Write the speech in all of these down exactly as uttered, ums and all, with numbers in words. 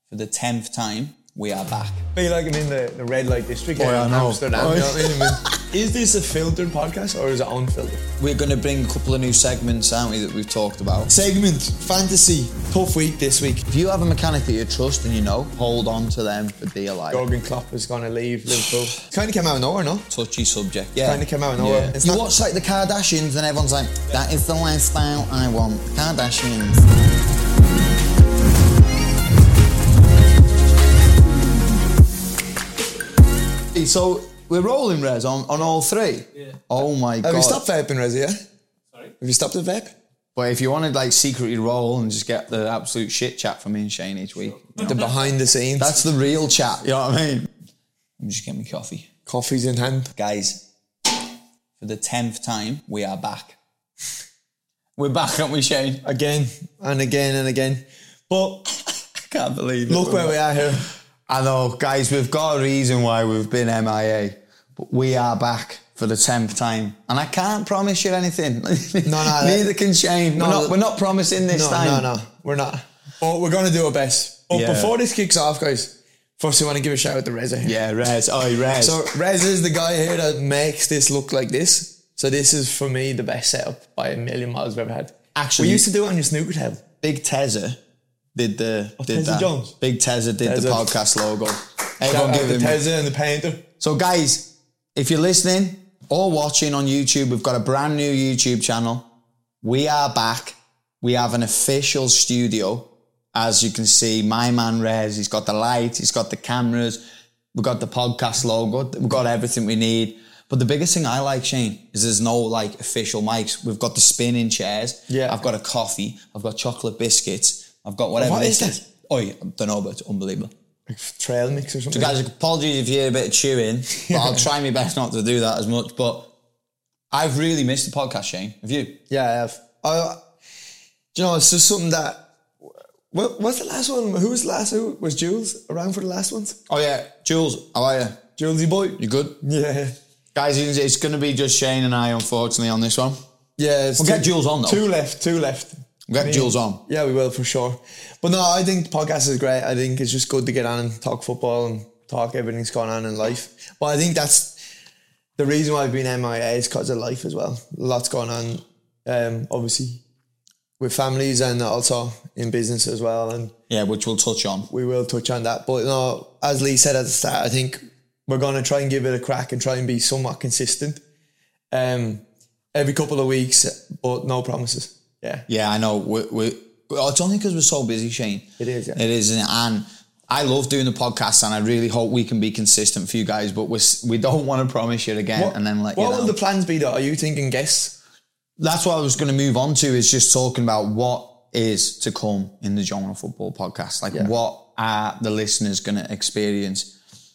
For the tenth time, we are back. Feel like I'm in the, the red light district. Oh, yeah, in I know. Amsterdam. Oh, You know what I mean? I mean, is this a filtered podcast or is it unfiltered? We're going to bring a couple of new segments, aren't we, that we've talked about. Segment, fantasy, tough week this week. If you have a mechanic that you trust and you know, hold on to them for dear life. Jurgen Klopp is going to leave Liverpool. It kind of came out of nowhere, no? Touchy subject. Yeah. Kind of came out of nowhere. Yeah. It's You not- watch like the Kardashians and everyone's like, that is the lifestyle I want. Kardashians. So we're rolling, Rez, on, on all three? Yeah. Oh my God. Have you stopped vaping, Rezi, yeah? Sorry? Have you stopped the vape? But if you want to like secretly roll and just get the absolute shit chat from me and Shane each week, you know, The behind the scenes. that's the real chat, you know what I mean? I'm just getting me coffee. Coffee's in hand. Guys, for the tenth time, we are back. We're back, aren't we, Shane? Again and again and again. But I can't believe it. look where we are here. I know, guys, we've got a reason why we've been M I A, but we are back for the tenth time. And I can't promise you anything. No, no. Neither can Shane. No, we're, not, we're not promising this No, time. no, no. We're not. But we're going to do our best. But Yeah. before this kicks off, guys, first I want to give a shout out to Reza here. Yeah, Rez. Oh, Rez. So Rez is the guy here that makes this look like this. So this is, for me, the best setup by a million miles I've ever had. Actually, We used to do it on your snooker table. Big Tezza did the... Oh, did Tezza that. Jones? Big Tezza did the Tezza. podcast logo. Shout Everyone out give to him... Tezza and the painter. So, guys, if you're listening or watching on YouTube, we've got a brand new YouTube channel. We are back. We have an official studio. As you can see, my man Rez, he's got the light, he's got the cameras, we've got the podcast logo, we've got everything we need. But the biggest thing I like, Shane, is there's no like official mics. We've got the spinning chairs. Yeah. I've got a coffee. I've got chocolate biscuits. I've got whatever What this is is. Oh, yeah, I don't know, but it's unbelievable. Like trail mix or something. So guys, apologies if you hear a bit of chewing, but I'll try my best not to do that as much. But I've really missed the podcast, Shane. Have you? Yeah, I have. I, do you know, it's just something that... What, what's the last one? Who was the last? Who was Jules around for the last ones? Oh yeah, Jules, how are you? Julesy boy. You good? Yeah. Guys, it's, it's going to be just Shane and I, unfortunately, on this one. Yeah. It's We'll two, get Jules on, though. Two left, two left. We'll get I mean, Jules on. Yeah, we will for sure. But no, I think the podcast is great. I think it's just good to get on and talk football and talk everything's going on in life. But I think that's the reason why I've been M I A is because of life as well. Lots going on, um, obviously, with families and also in business as well. And Yeah, which we'll touch on. we will touch on that. But no, as Lee said at the start, I think we're going to try and give it a crack and try and be somewhat consistent. Um, every couple of weeks, but no promises. Yeah. Yeah, I know. We, we, oh, it's only because we're so busy, Shane. It is, yeah. It is, isn't it? And I love doing the podcast, and I really hope we can be consistent for you guys, but we're, we don't want to promise you again What, and then let what you know. will the plans be though? Are you thinking guests? That's what I was going to move on to, is just talking about what is to come in the Jonah Football Podcast. Like, Yeah. what are the listeners going to experience?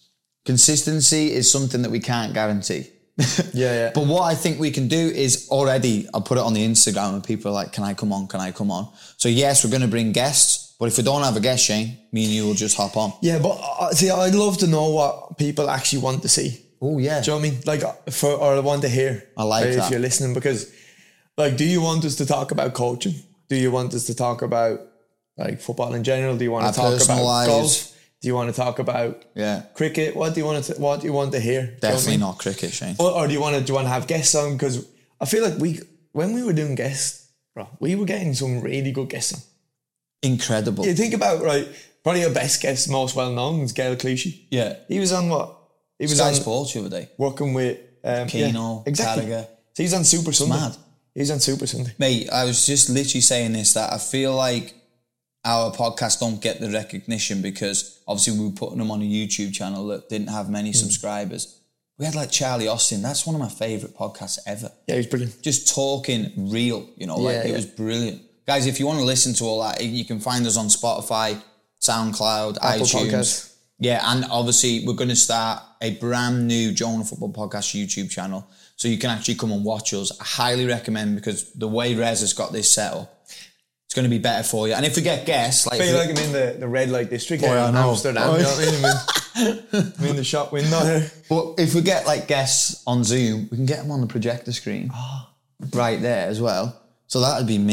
Consistency is something that we can't guarantee. Yeah, yeah. But what I think we can do is already, I'll put it on the Instagram and people are like, can I come on? Can I come on? So yes, we're going to bring guests, but if we don't have a guest, Shane, me and you will just hop on. Yeah, but uh, see, I'd love to know what people actually want to see. Oh, yeah. Do you know what I mean? Like, uh, for, or want to hear. I like uh, that. If you're listening, because, like, do you want us to talk about coaching? Do you want us to talk about, like, football in general? Do you want Our to talk personal about lives. golf? Do you want to talk about Yeah. cricket? What do you want to? What do you want to hear? Do you know what I Definitely mean? not cricket, Shane. Or, or do you want to? Do you want to have guests on? Because I feel like we, when we were doing guests, bro, we were getting some really good guests on. Incredible. You think about, right, probably our best guest, most well known, is Gail Clichy. Yeah. He was on what? He was Sky on Sports the other day. working with um, Keno, yeah, exactly. Carragher. So he's on Super Sunday. mad. He's on Super Sunday. Mate, I was just literally saying this, that I feel like our podcast don't get the recognition because obviously we were putting them on a YouTube channel that didn't have many Mm. subscribers. We had like Charlie Austin. That's one of my favourite podcasts ever. Yeah, he's brilliant. Just talking real, you know, like Yeah, it yeah. was brilliant. Guys, if you want to listen to all that, you can find us on Spotify, SoundCloud, Apple iTunes. Podcasts. Yeah, and obviously we're going to start a brand new Jonah Football Podcast YouTube channel. So you can actually come and watch us. I highly recommend, because the way Rez has got this set up, it's going to be better for you. And if we get guests, like... I feel like I'm in the, the red light district Oh, here yeah, I in know. Amsterdam. Oh, You know what I mean? I'm in, I'm in the shop window here. But if we get like guests on Zoom, we can get them on the projector screen right there as well. So that would be mint.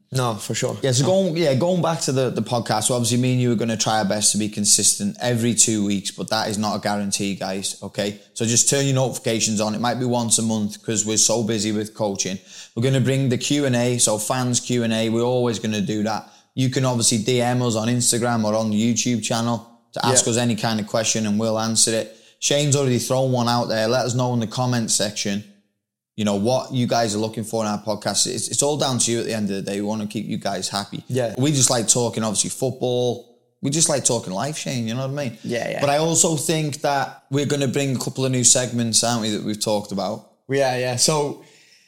No, for sure. Yeah, so no. going yeah, going back to the, the podcast, so obviously me and you are going to try our best to be consistent every two weeks, but that is not a guarantee, guys, okay? So just turn your notifications on. It might be once a month because we're so busy with coaching. We're going to bring the Q and A, so fans Q and A, we're always going to do that. You can obviously D M us on Instagram or on the YouTube channel to ask yeah. us any kind of question and we'll answer it. Shane's already thrown one out there. Let us know in the comments section, you know, what you guys are looking for in our podcast. It's, it's all down to you at the end of the day. We want to keep you guys happy. Yeah. We just like talking, obviously, football. We just like talking life, Shane, you know what I mean? Yeah, yeah. But I also think that we're going to bring a couple of new segments, aren't we, that we've talked about? Yeah, yeah. So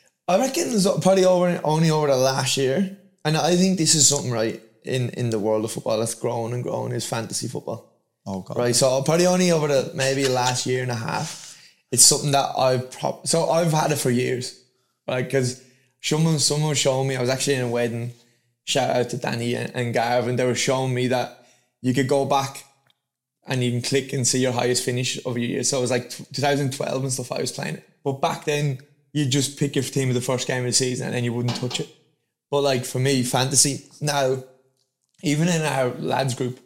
I reckon it's probably over, only over the last year. And I think this is something, right, in, in the world of football that's growing and growing is fantasy football. Oh, God. Right, so probably only over the maybe the last year and a half. It's something that I've pro- so I've had it for years, right? Because someone someone was showing me. I was actually in a wedding. Shout out to Danny and, and Gav, and they were showing me that you could go back and you can click and see your highest finish of your year. So it was like twenty twelve and stuff. I was playing it, but back then you just pick your team of the first game of the season and then you wouldn't touch it. But like for me, fantasy now, even in our lads group,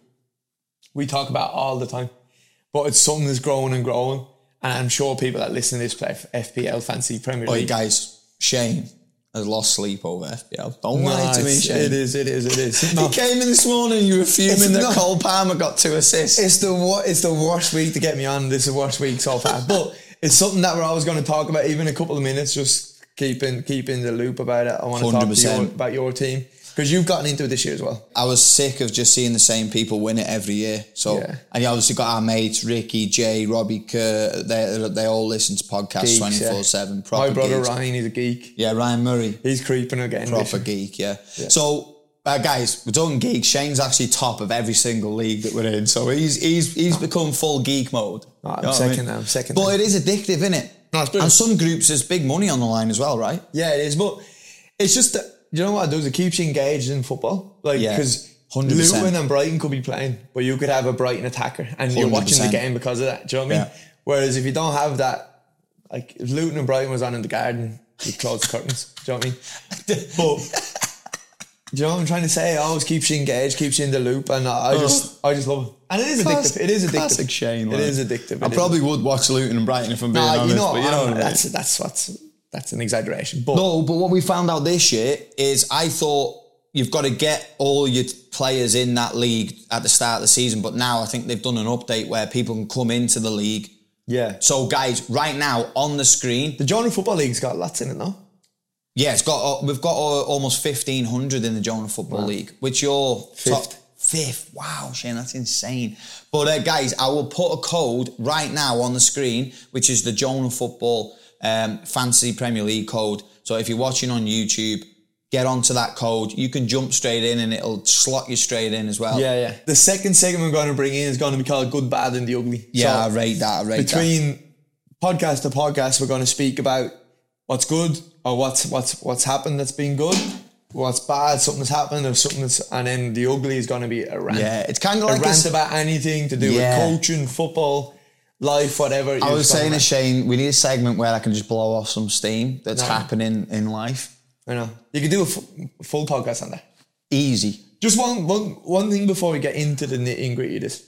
we talk about it all the time. But it's something that's growing and growing. And I'm sure people that listen to this play for F P L, Fantasy Premier League. Oi, guys, Shane has lost sleep over F P L. Don't no, lie to me, Shane. It is, it is, it is. No. He came in this morning, you were fuming It's that not- Cole Palmer got two assists. It's the wor- it's the worst week to get me on. This is the worst week so far. But it's something that we're always going to talk about, even a couple of minutes, just keeping keep in the loop about it. I want to talk to you about your team. Because you've gotten into it this year as well. I was sick of just seeing the same people win it every year. So, yeah. And you obviously got our mates, Ricky, Jay, Robbie, Kerr. They they all listen to podcasts twenty-four seven. My brother geeks. Ryan, he's a geek. Yeah, Ryan Murray. He's creeping again. Proper geek, yeah. yeah. So, uh, guys, we're talking geeks. Shane's actually top of every single league that we're in. So he's he's he's become full geek mode. Oh, I'm you know second I mean? now. I'm second. But now. it is addictive, isn't it? No, it's and some groups, there's big money on the line as well, right? Yeah, it is. But it's just that. You know what it does? It keeps you engaged in football. Like, because yeah, Luton and Brighton could be playing, but you could have a Brighton attacker and you're watching the game because of that. Do you know what I mean? Yeah. Whereas if you don't have that, like if Luton and Brighton was on in the garden, you'd close the curtains. Do you know what I mean? But do you know what I'm trying to say? It always keeps you engaged, keeps you in the loop, and I, I just, oh. I just love it. And it is Class, addictive. It is addictive. Classic Shane. It like. is addictive. It I is. probably would watch Luton and Brighton if I'm being nah, honest. You know, but you know what I mean? that's that's what's. That's an exaggeration. But no, but what we found out this year is I thought you've got to get all your players in that league at the start of the season. But now I think they've done an update where people can come into the league. Yeah. So, guys, right now on the screen... The Jonah Football League's got lots in it now. Yeah, it's got, we've got almost fifteen hundred in the Jonah Football wow. League, which you're... Fifth. Top, fifth. Wow, Shane, that's insane. But, uh, guys, I will put a code right now on the screen, which is the Jonah Football Um, Fantasy Premier League code. So if you're watching on YouTube, get onto that code. You can jump straight in and it'll slot you straight in as well. Yeah, yeah. The second segment we're going to bring in is going to be called Good, Bad and the Ugly. Yeah, so I rate that. I rate between that. podcast to podcast, we're going to speak about what's good or what's what's what's happened that's been good, what's bad, something that's happened or something that's, and then the ugly is going to be a rant. Yeah, it's kind of a like rant about anything to do yeah. with coaching, football, life, whatever. I was saying to Shane, we need a segment where I can just blow off some steam that's no. happening in life. I know. You could do a f- full podcast on that. Easy. Just one, one, one thing before we get into the nitty and gritty of this.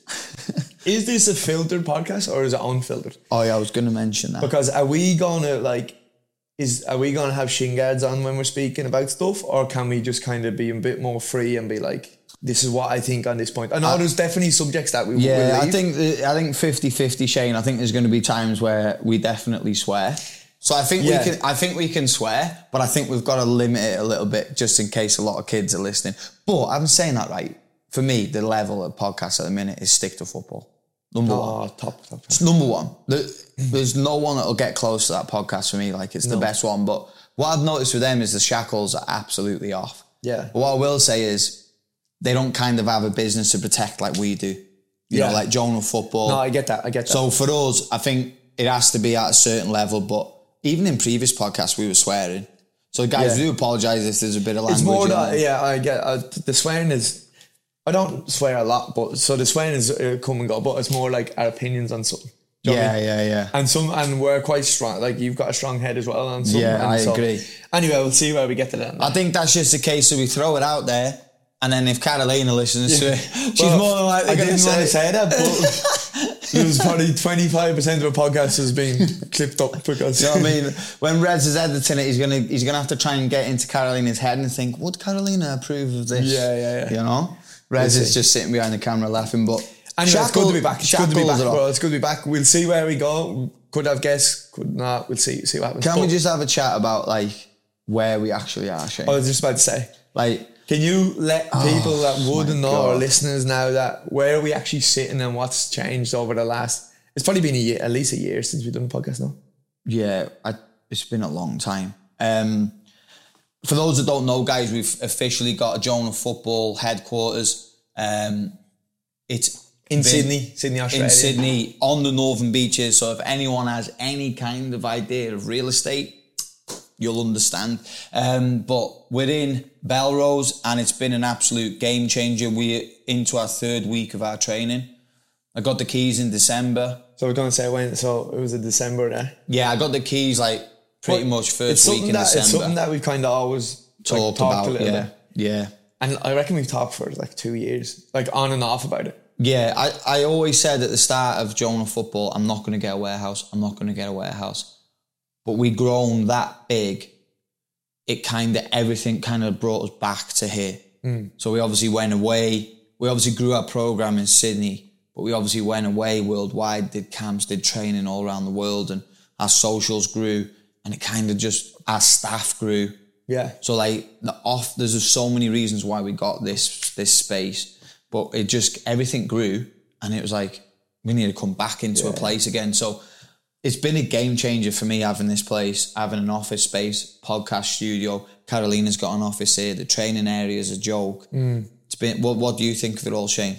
Is this a filtered podcast or is it unfiltered? Oh yeah, I was going to mention that. Because are we going to like, is are we going to have shin guards on when we're speaking about stuff, or can we just kind of be a bit more free and be like, this is what I think on this point? I know uh, there's definitely subjects that we yeah, will I think I think fifty-fifty, Shane. I think there's going to be times where we definitely swear. So I think yeah. we can. I think we can swear, but I think we've got to limit it a little bit just in case a lot of kids are listening. But I'm saying that right. For me, the level of podcasts at the minute is stick to football. Number oh, one. Top, top, top. It's number one. There's no one that'll get close to that podcast for me. Like it's no. the best one. But what I've noticed with them is the shackles are absolutely off. Yeah. But what I will say is they don't kind of have a business to protect like we do. You yeah. know, like Jonah Football. No, I get that. I get that. So for us, I think it has to be at a certain level. But even in previous podcasts, we were swearing. So guys, yeah. we do apologise if there's a bit of language. It's more that, yeah, I get uh, the swearing is. I don't swear a lot, but so the swearing is uh, come and go, but it's more like our opinions on something. Do you know Yeah, what I mean? yeah, yeah. And some, and we're quite strong. Like you've got a strong head as well. And some, Yeah, and I so, agree. Anyway, we'll see where we get to that. I think that's just a case that we throw it out there, and then if Carolina listens to it, she's Well, more than likely I going to didn't want to say, say that, but there's probably twenty-five percent of our podcast has been clipped up because. You know what I mean? When Reds is editing it, he's gonna he's gonna have to try and get into Carolina's head and think, would Carolina approve of this? Yeah, yeah, yeah. You know, Reds is just sitting behind the camera laughing. But Anyway, it's good to be back. It's good to be back, Shackles are bro. off. It's good to be back. We'll see where we go. Could have guests, could not. We'll see. See what happens. Can we But- just have a chat about like where we actually are, Shane? I was just about to say. Like, Can you let people that Oh my wouldn't know, or God. listeners now, that where are we actually sitting and what's changed over the last? It's probably been a year, at least a year since we've done a podcast now. yeah, I, it's been a long time. Um, for those that don't know, guys, we've officially got a Jonah Football headquarters. Um, it's In been- Sydney, Sydney, Australia. in Sydney on the northern beaches. So if anyone has any kind of idea of real estate, you'll understand. Um, but we're in Belrose, and it's been an absolute game changer. We're into our third week of our training. I got the keys in December. So we're going to say when. So it was a December there. Yeah, I got the keys like pretty But much It's first week something in that it's December. something that we've kind of always like, Talked talked about, a little yeah, bit, yeah. and I reckon we've talked for like two years, like on and off about it. Yeah, I, I always said at the start of Jonah Football, I'm not going to get a warehouse. I'm not going to get a warehouse. But we grown that big, it kind of, everything kind of brought us back to here. Mm. So we obviously went away. We obviously grew our program in Sydney, but we obviously went away worldwide, did camps, did training all around the world, and our socials grew, and it kind of just, our staff grew. Yeah. So like the off, there's just so many reasons why we got this this space, but it just, everything grew, and it was like we need to come back into Yeah. a place again. So it's been a game changer for me having this place, having an office space, podcast studio. Carolina's got an office here. The training area is a joke. Mm. It's been. What What do you think of it all, Shane?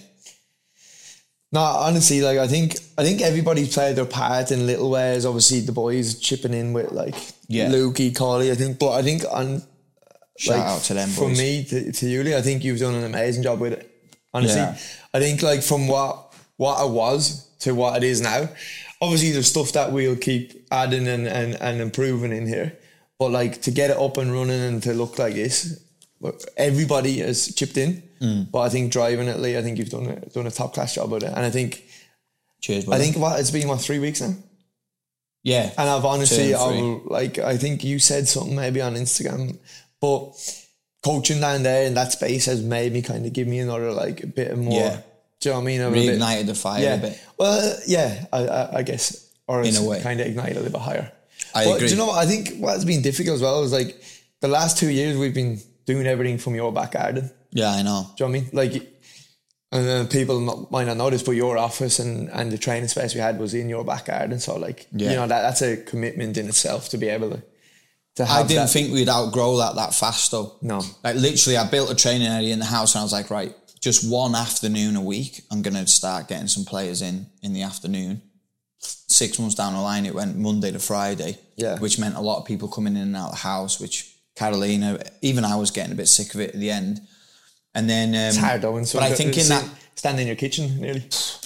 No, honestly, like I think I think everybody's played their part in little ways. Obviously, the boys chipping in with like Yeah. Lukey, Collie. I think, but I think on Shout like, out to them from boys. me to, to you, Lee, I think you've done an amazing job with it. Honestly, Yeah. I think like from what what it was to what it is now. Obviously, there's stuff that we'll keep adding and, and, and improving in here, but like to get it up and running and to look like this, everybody has chipped in. Mm. But I think driving it, Lee, I think you've done a, done a top class job with it, and I think. Cheers, brother. I think what it's been what three weeks now, Yeah, and I've honestly, Two and three. I've, like I think you said something maybe on Instagram, but coaching down there in that space has made me kind of give me another like a bit more. Yeah. Do you know what I mean? A bit- reignited the fire yeah. a bit. Well, yeah, I, I, I guess, or In it's a way. kind of ignited a little bit higher. I but agree. do you know what? I think what's been difficult as well is like the last two years we've been doing everything from your back garden. Yeah, I know. Do you know what I mean? Like, and uh, people not, might not know this, but your office and, and the training space we had was in your back garden. So, like, Yeah. you know, that that's a commitment in itself to be able to, to have I didn't that. think we'd outgrow that that fast though. No. Like literally, I built a training area in the house, and I was like, right, just one afternoon a week, I'm going to start getting some players in in the afternoon. Six months down the line, it went Monday to Friday, Yeah. which meant a lot of people coming in and out of the house, which Carolina, even I was getting a bit sick of it at the end. And then... Um, It's hard though. And so but I think in that... Stand in your kitchen, nearly.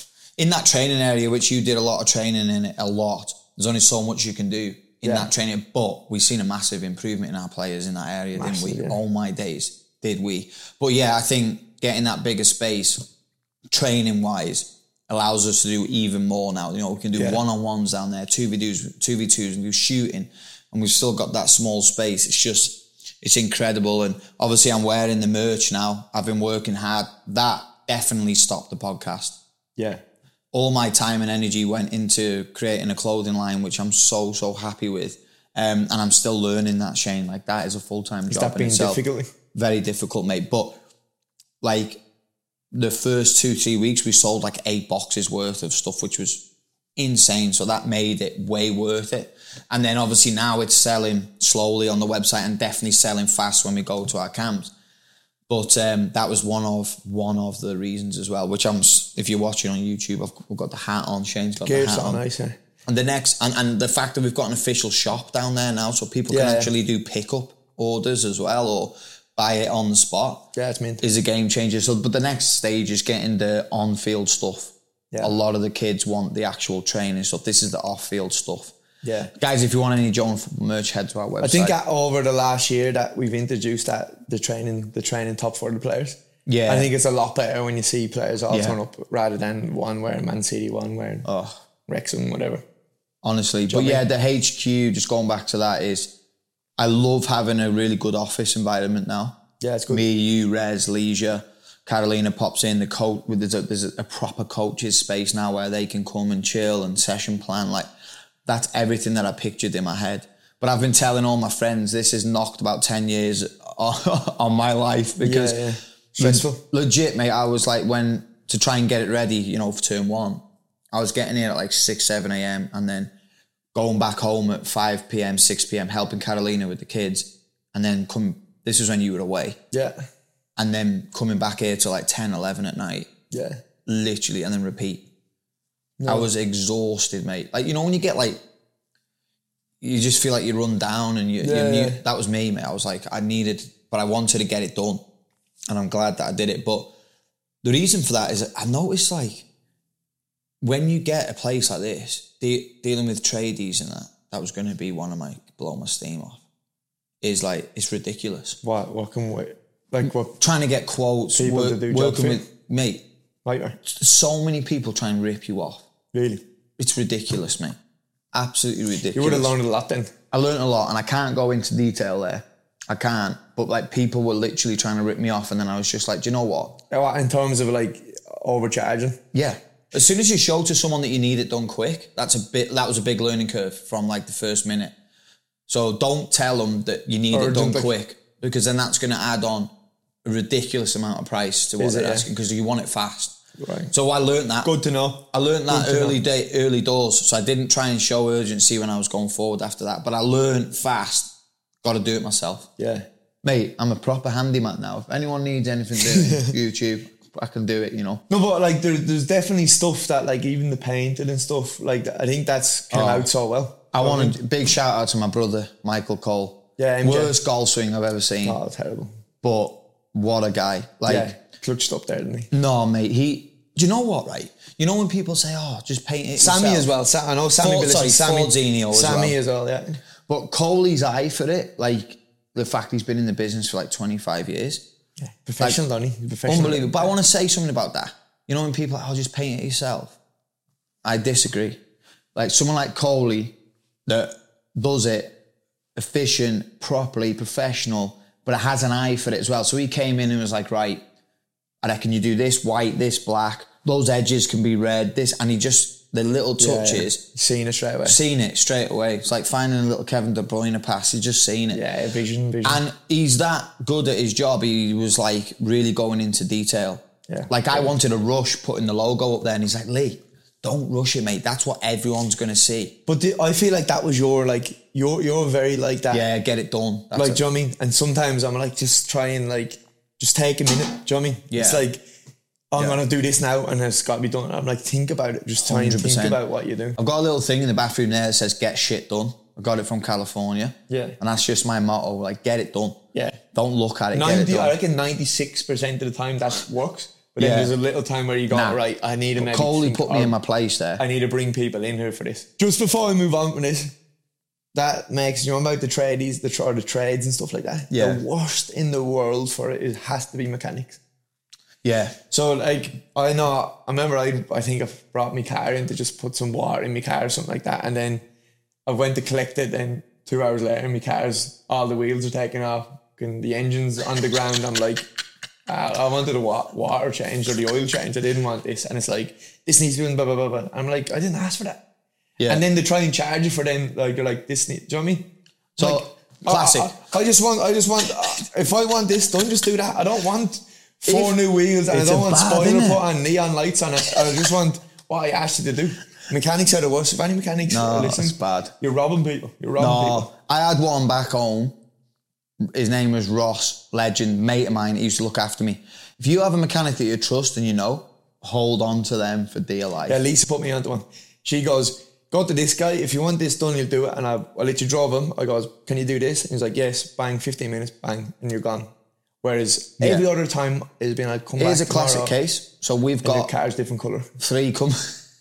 In that training area, which you did a lot of training in it, a lot, there's only so much you can do in Yeah. that training. But we've seen a massive improvement in our players in that area, Massive, didn't we? yeah. All my days, did we? But yeah, I think getting that bigger space, training-wise, allows us to do even more now. You know, we can do Yeah. one-on-ones down there, two v twos, two v twos, and do shooting, and we've still got that small space. It's just, it's incredible. And obviously I'm wearing the merch now. I've been working hard. That definitely stopped the podcast. Yeah. All my time and energy went into creating a clothing line, which I'm so, so happy with. Um, and I'm still learning that, Shane. Like, that is a full-time Has job that in been itself. difficult? Very difficult, mate. But, like, the first two, three weeks, we sold, like, eight boxes worth of stuff, which was insane. So that made it way worth it. And then, obviously, now it's selling slowly on the website and definitely selling fast when we go to our camps. But um, that was one of one of the reasons as well, which I'm, if you're watching on YouTube, I've, I've got the hat on, Shane's got Gear's the hat so on. nice, eh? And the next, and, and the fact that we've got an official shop down there now, so people Yeah. can actually do pick-up orders as well, or buy it on the spot, Yeah, it's mint. is a game changer. So, but the next stage is getting the on-field stuff Yeah. A lot of the kids want the actual training stuff. This is the off-field stuff. Yeah. Guys, if you want any Joan Football merch, head to our website. I think that over the last year that we've introduced that the training, the training top for the players. Yeah. I think it's a lot better when you see players all Yeah. turn up rather than one wearing Man City, one wearing Oh, Wrexham, whatever. honestly. But you know yeah, what the H Q, just going back to that, is I love having a really good office environment now. Yeah, it's good. Me, you, Rez, Leisure, Carolina pops in, the coach, there's a, there's a proper coaches space now where they can come and chill and session plan. Like, that's everything that I pictured in my head. But I've been telling all my friends, this has knocked about ten years on my life because Yeah, yeah. Stressful. Le- legit, mate, I was like, when, to try and get it ready, you know, for term one, I was getting in at like six, seven a.m. and then going back home at five p.m., six p.m., helping Carolina with the kids. And then come, this was when you were away. Yeah. And then coming back here to like ten, eleven at night. Yeah. Literally, and then repeat. No. I was exhausted, mate. Like, you know, when you get like, you just feel like you run down and you, Yeah, you knew, yeah. that was me, mate. I was like, I needed, but I wanted to get it done. And I'm glad that I did it. But the reason for that is I noticed, like, when you get a place like this, de- dealing with tradies and that, that was going to be one of my, blow my steam off, is like, it's ridiculous. What, what can we, like what, Trying to get quotes, People work, to do job working fit. with, mate, like, so many people try and rip you off. really? It's ridiculous, mate. Absolutely ridiculous. You would have learned a lot then. I learned a lot, and I can't go into detail there. I can't. But like, people were literally trying to rip me off, and then I was just like, do you know what? What, in terms of like overcharging? Yeah. As soon as you show to someone that you need it done quick, that's a bit. That was a big learning curve from like the first minute. So don't tell them that you need it done Urgent, like- quick, because then that's going to add on a ridiculous amount of price to what Is it, they're yeah? asking, because you want it fast. Right. So I learned that. Good to know. I learned that Good to early know. day, early doors. So I didn't try and show urgency when I was going forward after that. But I learned fast. Got to do it myself. Yeah. Mate, I'm a proper handyman now. If anyone needs anything doing, YouTube, I can do it, you know. No, but like there, there's definitely stuff that like even the painting and stuff, like I think that's came Oh. out so well. I want a big shout out to my brother, Michael Cole. Yeah, M J. Worst golf swing I've ever seen. Oh, terrible. But what a guy. Like, Yeah. Clutched up there, didn't he? no, mate, he... Do you know what, right? You know when people say, oh, just paint it Sammy yourself? as well. Sa- I know Sammy, Ford- but listen, sorry, Sammy, Fordzinho as Sammy well. as well, yeah. But Coley's eye for it, like the fact he's been in the business for like twenty-five years. yeah. Professional, Like, don't he? Professional. Unbelievable. But I want to say something about that. You know when people are like, oh, just paint it yourself. I disagree. Like someone like Coley that does it efficient, properly, professional, but it has an eye for it as well. So he came in and was like, right, I reckon you do this white, this black, those edges can be red, this, and he just, the little Yeah, touches, seen it straight away. seen it straight away. It's like finding a little Kevin De Bruyne pass, he's just seen it. Yeah, vision, vision. And he's that good at his job, he was like really going into detail. Yeah. Like I wanted to rush putting the logo up there, and he's like, Lee, don't rush it, mate. That's what everyone's going to see. But the, I feel like that was your, like, you're, you're very like that. Yeah, get it done. That's Like, it. do you know what I mean? And sometimes I'm like, just try and like, just take a minute. Do you know what I mean? Yeah. It's like, oh, I'm Yeah. going to do this now and it's got to be done. I'm like, think about it. Just try and one hundred percent. think about what you do. I've got a little thing in the bathroom there that says get shit done. I got it from California. Yeah. And that's just my motto, like get it done. Yeah. Don't look at it, get it ninety, done. I reckon ninety-six percent of the time that works. But Yeah. then there's a little time where you go, Nah. right, I need to maybe Coley think, put me oh, in my place there. I need to bring people in here for this. Just before I move on from this, that makes, you know about the tradies, the, or the trades and stuff like that? Yeah. The worst in the world for it, it has to be mechanics. Yeah. So like, I know, I remember I I think I brought my car in to just put some water in my car or something like that. And then I went to collect it, and two hours later, my car's, all the wheels are taken off and the engine's on the ground. I'm like, uh, I wanted a wa- water change or the oil change. I didn't want this. And it's like, this needs to be done, blah, blah, blah, blah. I'm like, I didn't ask for that. Yeah. And then they try and charge you for them. Like, you're like, this need, do you know what I mean? So, Like, classic. I, I, I just want, I just want, uh, if I want this done, just do that. I don't want four If- new wheels and I it's don't a want bad, spoiler innit? put on neon lights on it. I just want what I asked you to do. Mechanics are the worst. If any mechanics No, are listening, it's bad. you're robbing people. You're robbing No, people. I had one back home. His name was Ross, legend, mate of mine. He used to look after me. If you have a mechanic that you trust and you know, hold on to them for dear life. Yeah, Lisa put me onto one. She goes, go to this guy. If you want this done, you'll do it. And I, I'll let you drive him. I goes, can you do this? And he's like, yes. Bang, fifteen minutes, bang, and you're gone. Whereas Yeah. every other time it's been like, come Here's a back classic tomorrow, case. So we've and the got car's different colour. three com-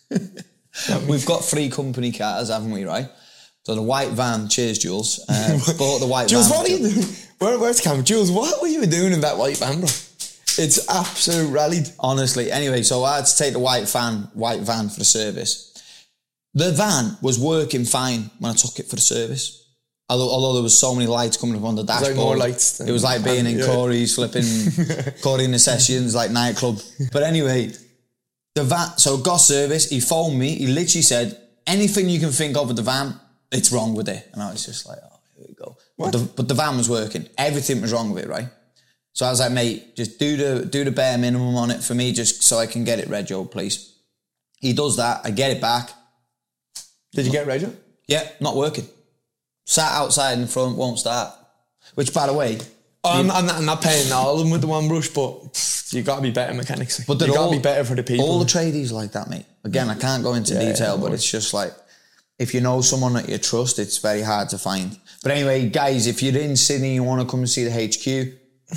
We've got three company cars, haven't we, right? So the white van, cheers, Jules. Uh, bought the white Jules, van. what are you doing? Where, where's the camera? Jules, what were you doing in that white van, bro? It's absolute rallied. Honestly, anyway, so I had to take the white van, white van for the service. The van was working fine when I took it for the service. Although, although there was so many lights coming up on the dashboard. Like more lights than- It was like being in yeah. Corey's flipping, Corey in the sessions, like nightclub. But anyway, the van, so got service, he phoned me, he literally said, anything you can think of with the van, it's wrong with it. And I was just like, oh, here we go. But the, but the van was working. Everything was wrong with it, right? So I was like, mate, just do the do the bare minimum on it for me, just so I can get it rego, please. He does that, I get it back. Did you get rego? Yeah, not working. Sat outside in the front, won't start. Which, by the way... Oh, I'm, I'm, not, I'm not paying all of them with the one brush, but you got to be better mechanics. But you got all, to be better for the people. All the tradies like that, mate. Again, I can't go into Yeah, detail, yeah, but no it's just like, if you know someone that you trust, it's very hard to find. But anyway, guys, if you're in Sydney, you want to come and see the H Q,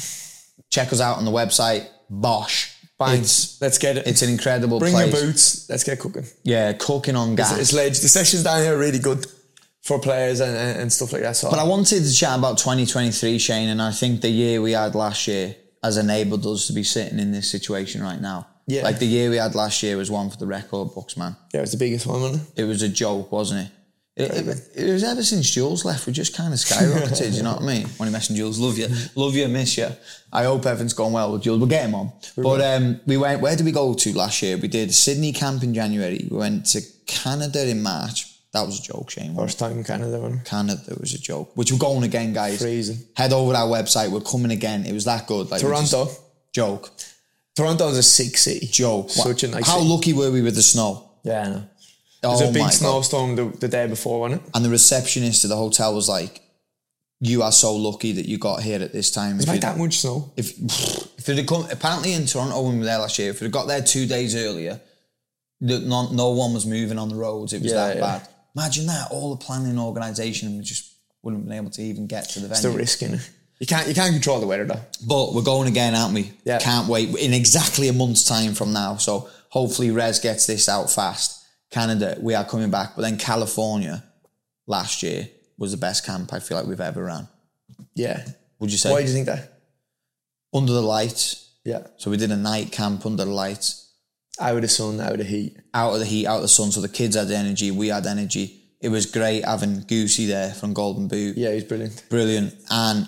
check us out on the website, Bosch. Fine. It's, Let's get it. it's an incredible Bring place. your boots. Let's get cooking. Yeah, cooking on gas. It's, it's leg. The sessions down here are really good for players and, and, and stuff like that. So But I wanted to chat about twenty twenty-three, Shane, and I think the year we had last year has enabled us to be sitting in this situation right now. Yeah. Like the year we had last year was one for the record books, man. yeah, it's the biggest one, wasn't it? It was a joke, wasn't it? It, it, it was ever since Jules left, we just kind of skyrocketed, you know what I mean? When you mentioned Jules, love you, love you, miss you. I hope everything's going well with Jules. We'll get him on. But um, we went, where did we go to last year? We did Sydney camp in January. We went to Canada in March. That was a joke, Shane. First time in Canada, wasn't it? Canada was a joke. Which we're going again, guys. Freezing. Head over to our website. We're coming again. It was that good. Like, we Toronto. just- joke. Toronto's a sick city. Joke. Such a nice How city. lucky were we with the snow? Yeah, I know. Oh There's a my big God. snowstorm the, the day before, wasn't it? And the receptionist at the hotel was like, you are so lucky that you got here at this time. It's If like you'd- that much snow. If, if it had come, apparently in Toronto when we were there last year, if it had got there two days earlier, the- no, no one was moving on the roads. It was Yeah, that yeah. bad. Imagine that, all the planning organisation, and we just wouldn't have been able to even get to the It's the venue. risk, innit? You can't, you can't control the weather, though. But we're going again, aren't we? Yeah. Can't wait. In exactly a month's time from now. So hopefully Rez gets this out fast. Canada, we are coming back. But then California last year was the best camp I feel like we've ever ran. Yeah. Would you say? Why do you think that? Under the lights. Yeah. So we did a night camp under the lights. Out of the sun, out of the heat. Out of the heat, out of the sun. So the kids had energy. We had energy. It was great having Goosey there from Golden Boot. Yeah, he's brilliant. Brilliant. And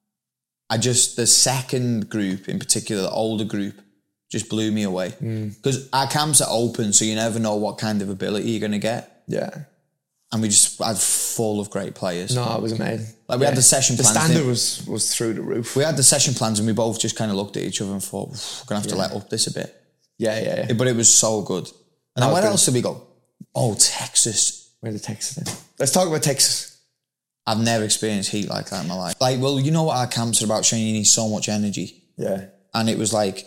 I just, the second group in particular, the older group, just blew me away. Because our camps are open, so you never know what kind of ability you're going to get. Yeah. And we just had full of great players. No, it was amazing. Like we had the session The plans. standard didn't- was, was through the roof. We had the session plans and we both just kind of looked at each other and thought, "Oof, we're going to have to let up this a bit." Yeah, yeah, yeah. But it was so good. And No, then it where was else did we go? Oh, Texas. Where's the Texas then? Let's talk about Texas. I've never experienced heat like that in my life. Like, well, you know what our camps are about, Shane? You need so much energy. Yeah. And it was like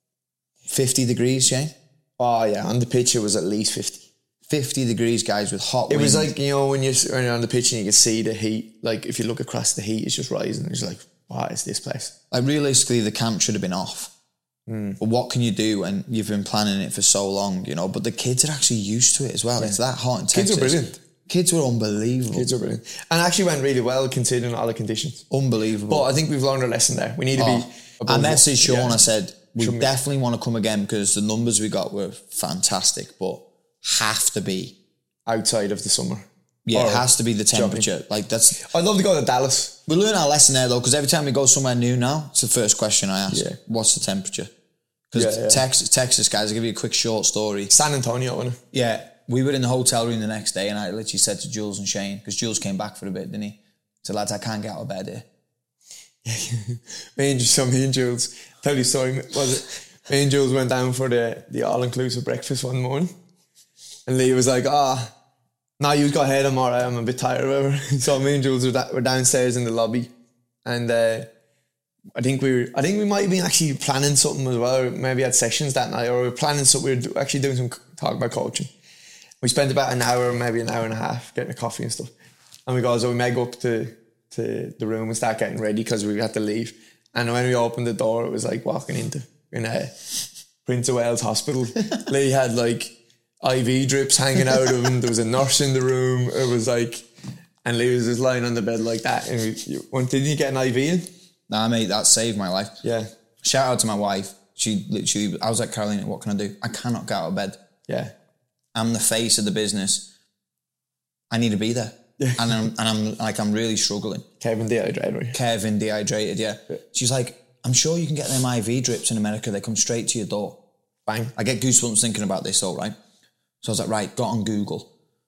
fifty degrees, Shane. Oh, yeah. On the pitch, it was at least fifty. fifty degrees, guys, with hot It wind. was like, you know, when you're when you're on the pitch and you can see the heat, like if you look across the heat, it's just rising. It's like, what is this place? Like, realistically, the camp should have been off. Mm. But what can you do when you've been planning it for so long, you know? But the kids are actually used to it as well. It's that hot in Texas. Kids are brilliant. Kids were unbelievable. Kids are brilliant. And actually went really well considering all the conditions. Unbelievable. But I think we've learned a lesson there. We need to Oh. be... I messaged Sean, yeah. I said, we Should we- definitely want to come again because the numbers we got were fantastic, but have to be. outside of the summer. Yeah, Or it has to be the temperature. Like, that's... I'd love to go to Dallas. We learn our lesson there, though, because every time we go somewhere new now, it's the first question I ask. Yeah. What's the temperature? Because Yeah, yeah. Texas, Texas, guys, I'll give you a quick short story. San Antonio, wasn't it? Yeah, we were in the hotel room the next day and I literally said to Jules and Shane, because Jules came back for a bit, didn't he? So, lads, I can't get out of bed here. Me and so me and Jules, tell you a story, was it? Me and Jules went down for the, the all-inclusive breakfast one morning. And Lee was like, ah, oh, now you've got ahead, I'm all right, I'm a bit tired or whatever. So me and Jules were, da- were downstairs in the lobby. And uh, I think we were, I think we might have been actually planning something as well. Or maybe had sessions that night, or we were planning something. We were do- actually doing some c- talk about coaching. We spent about an hour, maybe an hour and a half, getting a coffee and stuff. And we go, so we may go up to, to the room and start getting ready because we had to leave. And when we opened the door, it was like walking into in a Prince of Wales hospital. Lee had like I V drips hanging out of him. There was a nurse in the room. It was like, and Lee was just lying on the bed like that. And we, you, didn't you get an I V in? Nah, mate, that saved my life. Yeah. Shout out to my wife. She literally, I was like, Carolina, what can I do? I cannot get out of bed. Yeah. I'm the face of the business. I need to be there. Yeah. And I'm, and I'm like, I'm really struggling. Kevin dehydrated. Kevin dehydrated, yeah. yeah. She's like, I'm sure you can get them I V drips in America. They come straight to your door. Bang. I get goosebumps thinking about this though, right? So I was like, right, got on Google.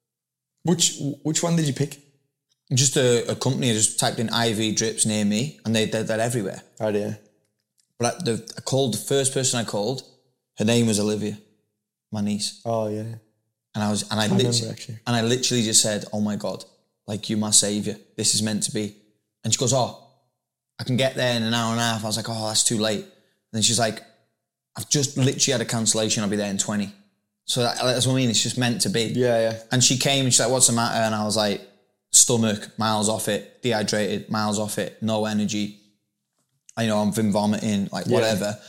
Which which one did you pick? Just a, a company. I just typed in I V drips near me and they, they're, they're everywhere. Oh, yeah. But I, the, I called, the first person I called, her name was Olivia, my niece. Oh, yeah. And I was, and I, I literally, remember, actually. And I literally just said, oh my God, like you're my saviour. This is meant to be. And she goes, oh, I can get there in an hour and a half. I was like, oh, that's too late. And then she's like, I've just literally had a cancellation. I'll be there in twenty. So that, that's what I mean. It's just meant to be. Yeah, yeah. And she came and she's like, what's the matter? And I was like, stomach, miles off it, dehydrated, miles off it, no energy. You know, I've been vomiting, like whatever. Yeah.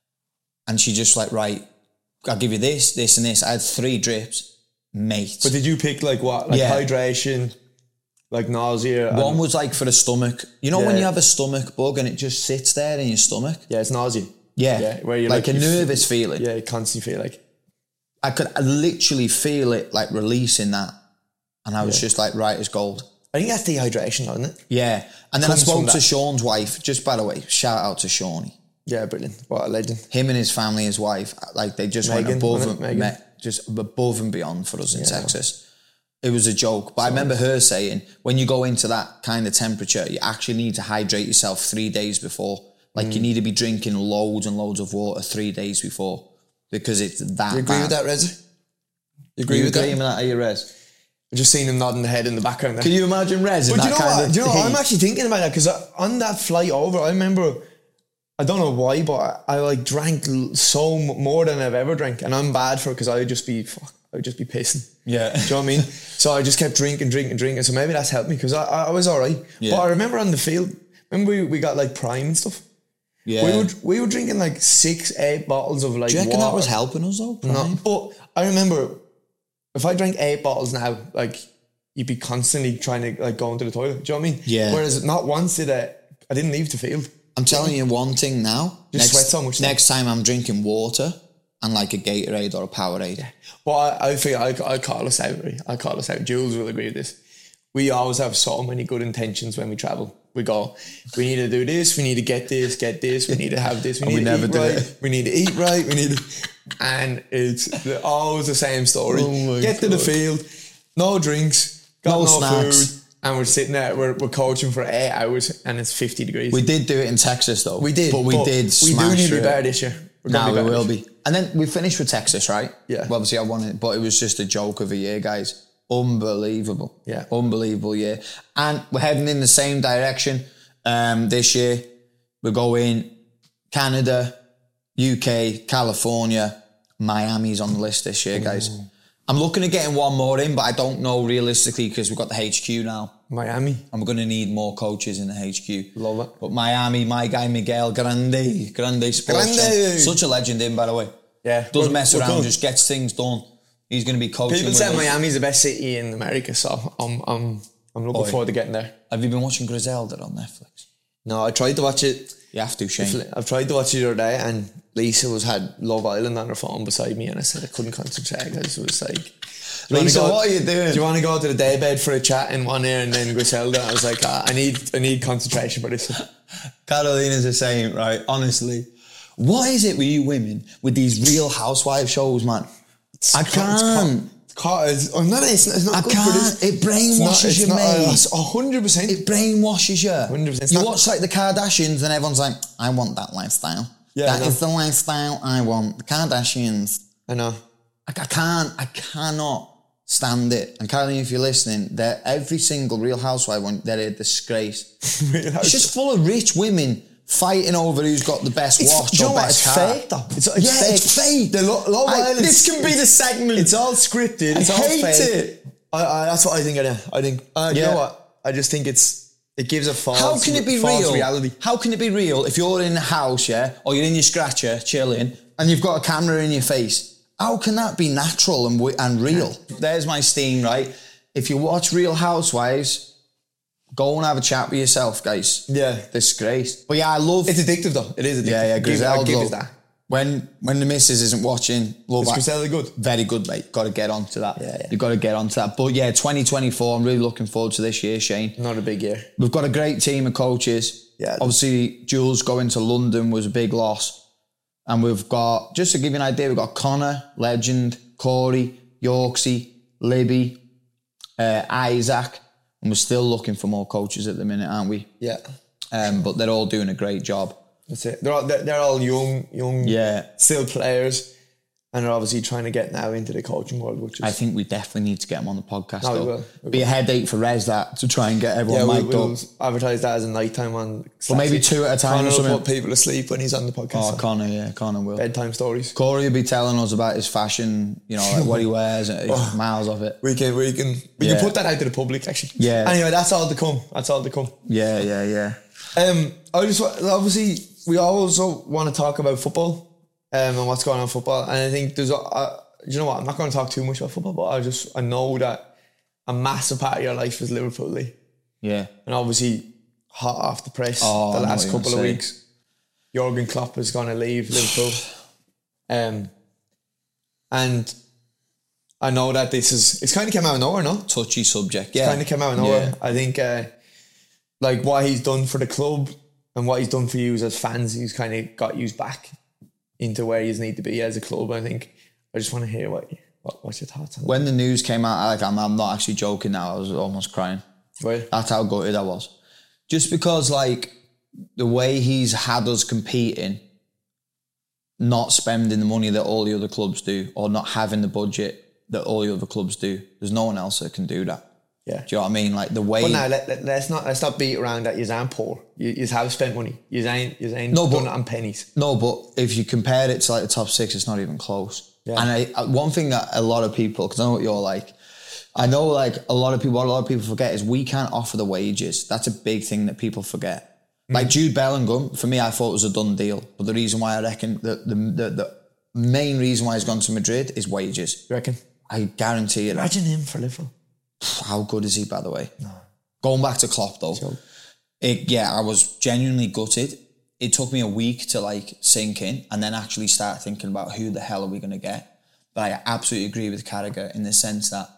And she just like, right, I'll give you this, this and this. I had three drips, mate. But did you pick like what? Like yeah. hydration, like nausea? One and... was like for the stomach. You know yeah. when you have a stomach bug and it just sits there in your stomach? Yeah, it's nausea. Yeah. yeah where you're like, like a you nervous f- feeling. Yeah, you constantly feel like. I could I literally feel it like releasing that. And I was yeah. just like, right as gold. I think that's dehydration, isn't it? Yeah. And then I spoke to Sean's wife, just by the way, shout out to Shawnee. Yeah, brilliant. What a legend. Him and his family, his wife, like they just Megan, went above and met, just above and beyond for us in yeah. Texas. It was a joke. But so, I remember her saying, when you go into that kind of temperature, you actually need to hydrate yourself three days before. Like mm. you need to be drinking loads and loads of water three days before because it's that You agree bad. with that, Reza? You agree you with agree that? with that, are you, Rez? I've just seen him nodding the head in the background there. Can you imagine Rez in but that you know kind what? of Do you know heat? what? I'm actually thinking about that because on that flight over, I remember, I don't know why, but I, I like drank so m- more than I've ever drank, and I'm bad for it because I would just be, fuck, I would just be pissing. Yeah. Do you know what I mean? So I just kept drinking, drinking, drinking. So maybe that's helped me because I, I was all right. Yeah. But I remember on the field, remember we, we got like Prime and stuff? Yeah. We were, we were drinking like six, eight bottles of like Do you reckon water. that was helping us though? Prime? No, but I remember if I drank eight bottles now, like you'd be constantly trying to like go into the toilet. Do you know what I mean? Yeah. Whereas not once did I, I didn't leave the field. I'm telling you one thing now. Just next, sweat so much. Next time I'm drinking water and like a Gatorade or a Powerade. Yeah. Well, I, I feel I, I call us out. Right? I call us out. Jules will agree with this. We always have so many good intentions when we travel. We go, we need to do this, we need to get this, get this, we need to have this, we need we to never eat do right, it. we need to eat right, we need to... And it's the, always the same story. Oh get God. to the field, no drinks, got no, no snacks. food, and we're sitting there, we're, we're coaching for eight hours and it's fifty degrees. We did do it in Texas though. We did. But we but did We smash do need to be it. better this year. We're Now be we will this. be. And then we finished with Texas, right? Yeah. Well, obviously I won it, but it was just a joke of a year, guys. Unbelievable. Yeah. Unbelievable year. And we're heading in the same direction um, this year. We're going Canada, U K, California, Miami's on the list this year, guys. Ooh. I'm looking at getting one more in, but I don't know realistically because we've got the H Q now. Miami. And we're going to need more coaches in the H Q. Love it. But Miami, my guy Miguel Grande, Grande Sports. Grande. Such a legend in, by the way. Yeah. Doesn't mess around, cool. Just gets things done. He's going to be coaching. People say Miami's the best city in America, so I'm I'm I'm looking Boy. forward to getting there. Have you been watching Griselda on Netflix? No, I tried to watch it. You have to, Shane. I've tried to watch it the other day, and Lisa was had Love Island on her phone beside me, and I said I couldn't concentrate because it was like, Lisa, go, what are you doing? Do you want to go to the daybed for a chat in one ear and then Griselda? I was like, ah, I need I need concentration for this. Carolina's the same, right? Honestly, what is it with you women with these Real Housewives shows, man? It's I can't. It's, I'm not, it's, it's not I good can't. for this. It brainwashes you, not, mate. It's one hundred percent. It brainwashes you. one hundred percent. You not, watch like the Kardashians and everyone's like, I want that lifestyle. Yeah, that is the lifestyle I want. The Kardashians. I know. I, I can't, I cannot stand it. And Caroline, if you're listening, they're every single Real Housewife one, they're a disgrace. It's just full of rich women fighting over who's got the best it's, watch do you or know what? best It's car. fake though. It's, it's yeah, fake. it's fake. The Lo- Love I, Island. This can be the segment. It's all scripted. It's I all hate fake. it. I, I, that's what I think. I do. I think. Uh, yeah. You know what? I just think it's It gives a false, How can it be false real? reality. How can it be real if you're in a house, yeah, or you're in your scratcher chilling, and you've got a camera in your face? How can that be natural and and real? Yeah. There's my steam, right? If you watch Real Housewives, go and have a chat with yourself, guys. Yeah. Disgrace. But yeah, I love... It's addictive, though. It is addictive. Yeah, yeah, Griselda. Give us that. When when the missus isn't watching... Love Is Griselda good? Very good, mate. Got to get onto that. Yeah, yeah. You've got to get onto that. But yeah, twenty twenty-four, I'm really looking forward to this year, Shane. Not a big year. We've got a great team of coaches. Yeah. Obviously, Jules going to London was a big loss. And we've got, just to give you an idea, we've got Connor, legend, Corey, Yorksy, Libby, uh, Isaac, and we're still looking for more coaches at the minute, aren't we? Yeah. Um, but they're all doing a great job. That's it. They're all, they're, they're all young, young, yeah, still players, and they're obviously trying to get now into the coaching world, which is... I think we definitely need to get them on the podcast, no, though. We will. We Be will. a headache for Rez that, to try and get everyone yeah, mic'd we'll, up. we'll advertise that as a nighttime on... Well, maybe two at a time Connor or something. will put people to sleep when he's on the podcast. Oh, so. Connor, yeah, Connor will. Bedtime stories. Corey will be telling us about his fashion, you know, like what he wears, and Oh. miles of it. We can, we can, we Yeah. can put that out to the public, actually. Yeah. Anyway, that's all to come. That's all to come. Yeah, yeah, yeah. Um, I just wa- obviously we also want to talk about football, um, and what's going on in football. And I think there's, a, uh, you know what? I'm not going to talk too much about football, but I just I know that a massive part of your life is Liverpool League. Yeah. And obviously, hot off the press Oh, the I know last what you're couple of gonna say. weeks, Jurgen Klopp is going to leave Liverpool. Um, and I know that this is it's kind of came out of nowhere, no? Touchy subject. Yeah. Kind of came out of nowhere. Yeah. I think, uh, like what he's done for the club and what he's done for you as fans, he's kind of got you back into where you need to be as a club. I think. I just want to hear what, what what's your thoughts on that? When the news came out, like I'm, I'm not actually joking now. I was almost crying. Right. That's how gutted I was. Just because, like, the way he's had us competing, not spending the money that all the other clubs do, or not having the budget that all the other clubs do. There's no one else that can do that. Yeah. Do you know what I mean? Like the way. But now let, let, let's not let's not beat around that you aren't poor. You you have spent money. You ain't you ain't No, but- done it on pennies. No, but if you compare it to like the top six, it's not even close. Yeah. And I, one thing that a lot of people, because I know what you're like, I know like a lot of people, what a lot of people forget is we can't offer the wages. That's a big thing that people forget. Mm. Like Jude Bellingham, for me, I thought it was a done deal. But the reason why I reckon that the, the, the main reason why he's gone to Madrid is wages. You reckon? I guarantee you that. Imagine him for Liverpool. How good is he, by the way? No. Going back to Klopp, though. So, It, yeah, I was genuinely gutted. It took me a week to like sink in and then actually start thinking about who the hell are we going to get. But I absolutely agree with Carragher in the sense that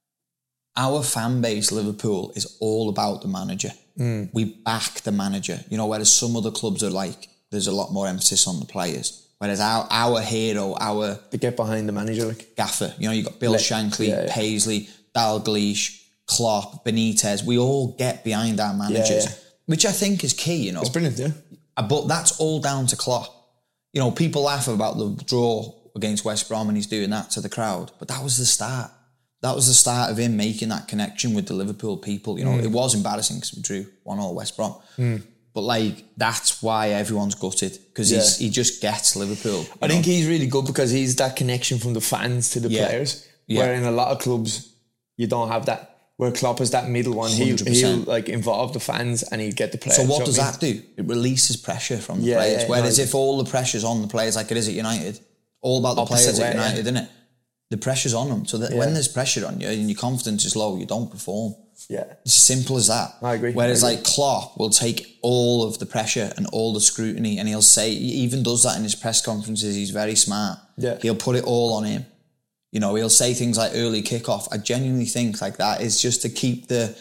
our fan base, Liverpool, is all about the manager. Mm. We back the manager, you know, whereas some other clubs are like, there's a lot more emphasis on the players. Whereas our our hero, our... They get behind the manager, like. Gaffer, you know, you got Bill Let, Shankly, yeah, yeah. Paisley, Dalglish, Klopp, Benitez. We all get behind our managers, Yeah, yeah. which I think is key, you know. It's brilliant, yeah. But that's all down to Klopp. You know, people laugh about the draw against West Brom and he's doing that to the crowd. But that was the start. That was the start of him making that connection with the Liverpool people. You know, mm. it was embarrassing because we drew one all West Brom. Mm. But, like, that's why everyone's gutted because yeah. he just gets Liverpool. I know? think he's really good because he's that connection from the fans to the yeah. players. Yeah. Where in a lot of clubs, you don't have that. Where Klopp is that middle one, he'll, he'll like involve the fans and he'll get the players. So what does that do? It releases pressure from the yeah, players. Yeah, Whereas no, if all the pressure's on the players like it is at United, all about the players way, at United, yeah. isn't it? The pressure's on them. So that yeah. when there's pressure on you and your confidence is low, you don't perform. Yeah. It's as simple as that. I agree. Whereas I agree. like Klopp will take all of the pressure and all the scrutiny and he'll say, he even does that in his press conferences, he's very smart. Yeah. He'll put it all on him. You know, he'll say things like early kickoff. I genuinely think like that is just to keep the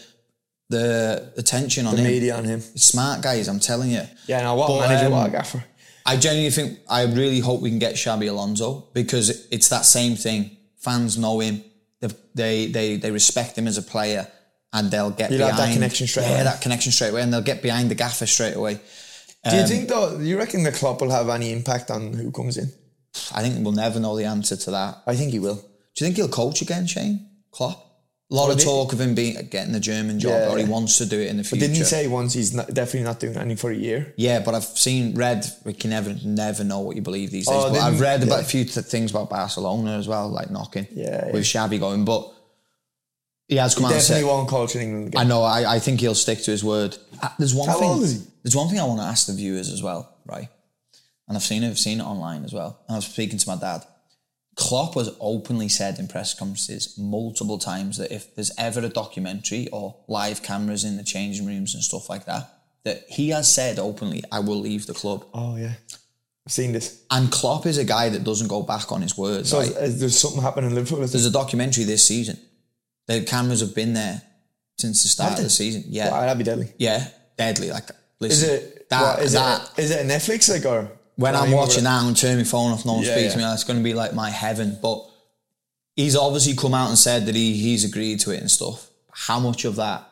the attention on the him. The media on him. It's smart, guys, I'm telling you. Yeah, now what but, manager, um, what a gaffer. I genuinely think, I really hope we can get Xabi Alonso because it's that same thing. Fans know him. They they they respect him as a player and they'll get You'll behind. have that connection straight yeah, away. Yeah, that connection straight away and they'll get behind the gaffer straight away. Um, do you think though, do you reckon the Klopp will have any impact on who comes in? I think we'll never know the answer to that. I think he will. Do you think he'll coach again, Shane? Klopp? A lot well, of talk of him being getting the German job yeah, or he yeah. wants to do it in the future. But didn't he say once he's not, definitely not doing anything for a year? Yeah, but I've seen, read, we can never never know what you believe these days. Oh, but I've read yeah. about a few th- things about Barcelona as well, like knocking yeah, yeah. with Xavi going. But He has come he out and definitely said, won't coach in England again. I know, I, I think he'll stick to his word. Uh, There's one How thing. old is he? There's one thing I want to ask the viewers as well, right? And I've seen it, I've seen it online as well. And I was speaking to my dad. Klopp has openly said in press conferences multiple times that if there's ever a documentary or live cameras in the changing rooms and stuff like that, that he has said openly, I will leave the club. Oh, yeah. I've seen this. And Klopp is a guy that doesn't go back on his word. So right? is, is there something happening in Liverpool? Is There's a documentary this season. The cameras have been there since the start Have of they? the season. Yeah. Wow, that'd be deadly. Yeah. Deadly. Like, Is listen, it, that, what, is, that, it, is it a Netflix like or? when I'm watching that and turn my phone off, no one Yeah, speaks yeah. to me, it's going to be like my heaven. But he's obviously come out and said that he he's agreed to it and stuff. How much of that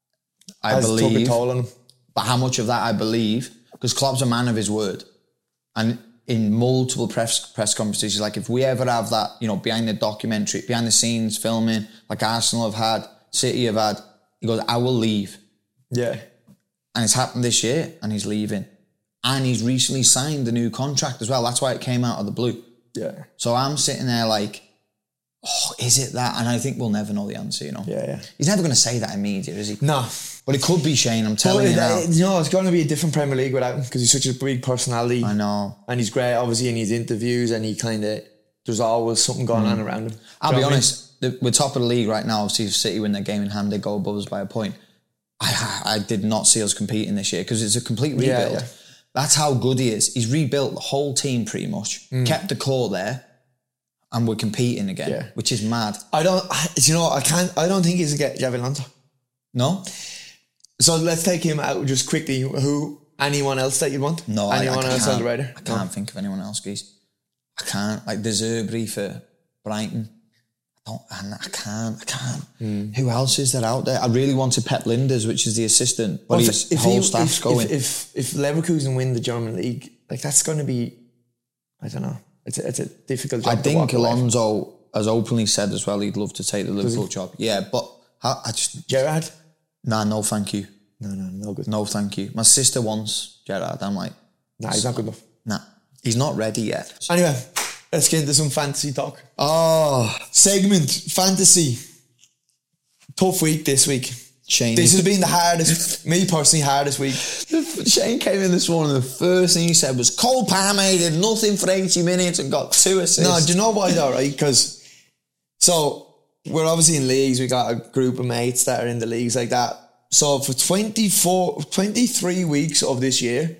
I Has took a believe, toll on him. but how much of that I believe, because Klopp's a man of his word. And in multiple press press conferences, he's like, if we ever have that, you know, behind the documentary, behind the scenes filming, like Arsenal have had, City have had, he goes, I will leave. Yeah. And it's happened this year, and he's leaving. And he's recently signed the new contract as well. That's why it came out of the blue. Yeah. So I'm sitting there like, oh, is it that? And I think we'll never know the answer, you know? Yeah, yeah. He's never going to say that in media, is he? No. But it could be Shane, I'm telling Well, you now. it, you know, it's going to be a different Premier League without him because he's such a big personality. I know. And he's great, obviously, in his interviews, and he kind of, there's always something going on around him. I'll Do be you know what I mean? honest, the, we're top of the league right now. Obviously, if City win their game in hand, they go above us by a point. I, I did not see us competing this year because it's a complete rebuild. Yeah, yeah. That's how good he is. He's rebuilt the whole team pretty much, kept the core there, and we're competing again, Yeah. which is mad. I don't, I, you know, I can't, I don't think he's going to get Javi Alonso. No? So let's take him out just quickly. Who, anyone else that you want? No, I, anyone I else can't, on the radar? I can't think of anyone else, guys. I can't. Like, there's Zerbery for Brighton. I don't, I, I can't, I can't. Mm. Who else is there out there? I really wanted Pep Linders, which is the assistant, but Well, his if, whole he, staff's if, going. If, if, if Leverkusen win the German league, like that's going to be, I don't know. It's a, it's a difficult job I to think walk away from. Alonso has openly said as well he'd love to take the Liverpool job. Yeah, but I, I just... Gerrard? Nah, no thank you. No, no, no good. No thank you. My sister wants Gerrard. I'm like... Nah, he's not good enough. Nah, he's not ready yet. Anyway, let's get into some fantasy talk. Oh, Segment, fantasy. Tough week this week. Shane. This has been the hardest, me personally, hardest week. Shane came in this morning, the first thing he said was, Cole Palmer did nothing for eighty minutes and got two assists. No, do you know why though, right? Because, so, we're obviously in leagues, we got a group of mates that are in the leagues like that. So for twenty-four, twenty-three weeks of this year,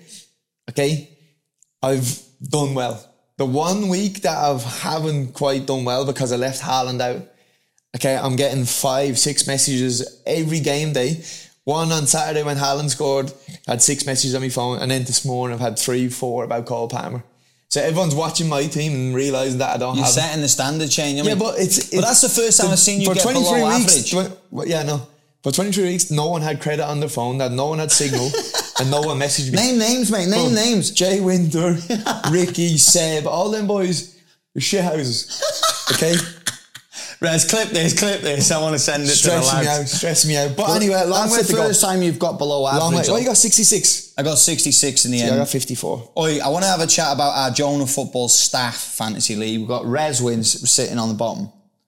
okay, I've done well. The one week that I haven't quite done well because I left Haaland out, okay, I'm getting five, six messages every game day. One on Saturday when Haaland scored, I had six messages on my phone, and then this morning I've had three, four about Cole Palmer. So everyone's watching my team and realising that I don't You're have... setting the standard, Shane. I mean, Yeah, but it's... it's but that's the first time I've seen you for get twenty-three below weeks, average. tw- well, yeah, no. For twenty-three weeks, no one had credit on their phone, that no one had signal, and no one messaged me. Name names, mate. Name Bro, names. Jay Winter, Ricky, Seb, all them boys, are shithouses. Okay? Rez, clip this, clip this. I want to send it Stressing to me the out, lads. stressing me out. But anyway, long way That's to the go. first time you've got below Long way. average. Oh, you got sixty-six. I got sixty-six in the Yeah, I end. got fifty-four. Oi, I want to have a chat about our Jonah Football Staff Fantasy League. We've got Rez wins sitting on the bottom.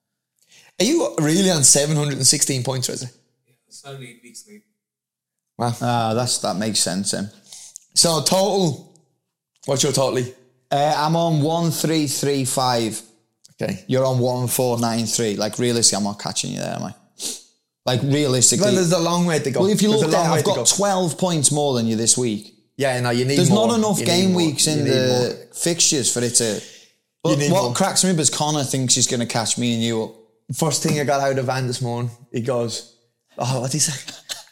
Are you really on seven hundred sixteen points, Reza? It's only eight weeks late. Wow. Ah, that's that makes sense then. So, total, what's your total? Uh, I'm on one three three five. Okay. You're on one four nine three. Like realistically, I'm not catching you there, am I? Like realistically. Well, there's a long way to go. Well, if you There's look a there, long way I've to got go. twelve points more than you this week. Yeah, no, you need There's more. not enough You game need more. weeks in You need the more. fixtures for it to... You But need what more. cracks me up is Connor thinks he's going to catch me and you up. First thing I got out of Van this morning, he goes, oh, what did he say?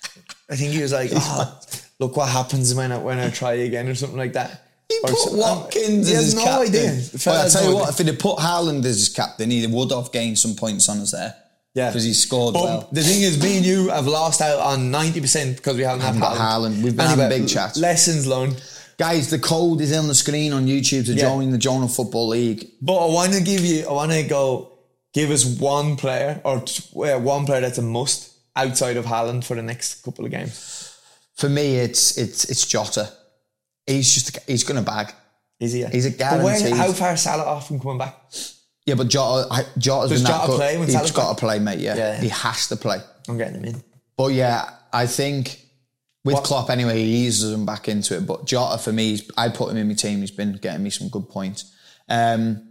I think he was like, oh, look what happens when I, when I try again or something like that. He Or put so- Watkins he as has his no captain. idea. Well, I'll tell you No what, idea. if he'd have put Haaland as his captain, he would have gained some points on us there. Yeah. Because he scored But well. the thing is, me and you have lost out on ninety percent because we haven't, Haven't had got Haaland. Haaland. We've been having big chats. Lessons learned. Guys, the code is on the screen on YouTube to Yeah. join the Jonah Football League. But I want to give you, I want to go, give us one player, or t- well, one player that's a must outside of Haaland for the next couple of games. For me, it's it's it's Jota. He's just he's going to bag. Is he? He's a But where- guaranteed. how far is Salah off from coming back? Yeah, but Jota, I- Jota's Does been that Jota good. play when He's Salah's got to play, mate, yeah. Yeah. He has to play. I'm getting him in. But yeah, I think with What- Klopp anyway, he eases him back into it. But Jota, for me, he's, I put him in my team. He's been getting me some good points. Um,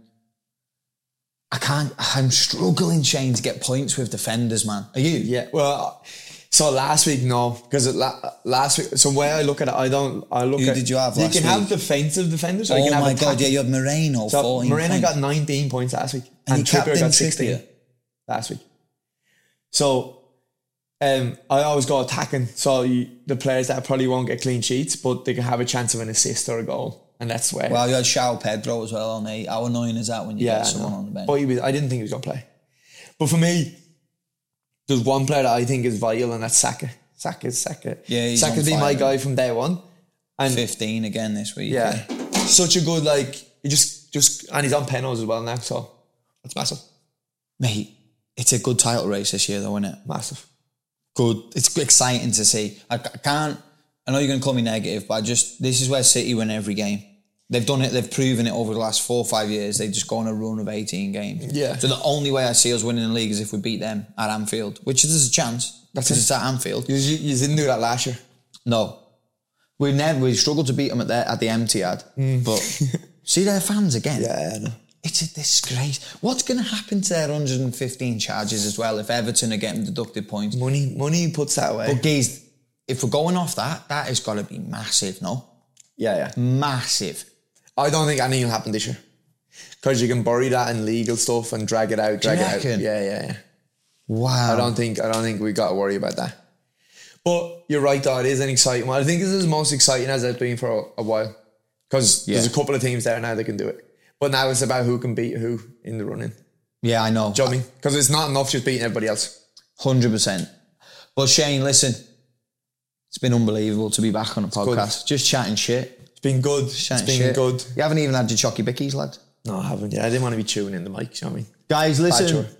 I can't, I'm struggling, Shane, to get points with defenders, man. Are you? Yeah, well, so last week, no, because it la- last week, so where I look at it, I don't, I look Who at... did you have You last can week? have defensive defenders, or you Oh can have my God, attacking. yeah, you have Moreno, So fourteen Moreno points. got nineteen points last week, And and, you Trippier captained got sixteen Trippier. last week. So um, I always go attacking, so you, the players that probably won't get clean sheets, but they can have a chance of an assist or a goal, and that's where... Well, you had João Pedro as well on eight. How annoying is that when you yeah, get I someone know. on the bench? But he was, I didn't think he was going to play. But for me, there's one player that I think is vital, and that's Saka. Saka, Saka. Yeah, he's Saka's on been my fire. guy from day one. And fifteen again this week. yeah, such a good, like, he just, just, and he's on penalties as well now, so that's massive. Mate, it's a good title race this year though, isn't it? Massive. Good. It's exciting to see. I, I can't, I know you're going to call me negative, but I just, this is where City win every game. They've done it, they've proven it over the last four or five years. They just go on a run of eighteen games. Yeah. So the only way I see us winning the league is if we beat them at Anfield, which there's a chance. That's because it. it's at Anfield. You, you, you didn't do that last year. No. We never, we struggled to beat them at the, at the Etihad. But see their fans again. Yeah, I know. It's a disgrace. What's going to happen to their one hundred fifteen charges as well if Everton are getting deducted points? Money, money puts that away. But guys, if we're going off that, that has got to be massive, no? Yeah, yeah. Massive. I don't think anything will happen this year. Because you can bury that in legal stuff and drag it out, drag you it out. reckon? Yeah, yeah, yeah. Wow. I don't think I don't think we got to worry about that. But you're right, though, it is an exciting one. I think this is the most exciting as it's been for a, a while. Because Yeah. there's a couple of teams there now that can do it. But now it's about who can beat who in the running. Yeah, I know. Do you know what I mean? Because it's not enough just beating everybody else. one hundred percent. But Shane, listen, it's been unbelievable to be back on a podcast. good. Just chatting shit. It's been good. Chatting it's been shit. good. You haven't even had your chocky bickies, lad. No, I haven't. Yeah, I didn't want to be chewing in the mic. You know what I mean? Guys, Bad listen. chore.